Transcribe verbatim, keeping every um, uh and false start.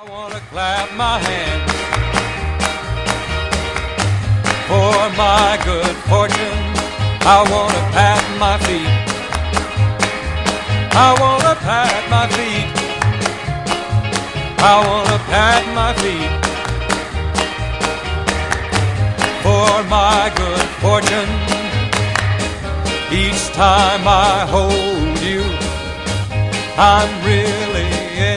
I want to clap my hands for my good fortune. I want to pat my feet. I want to pat my feet. I want to pat my feet for my good fortune. Each time I hold you, I'm really in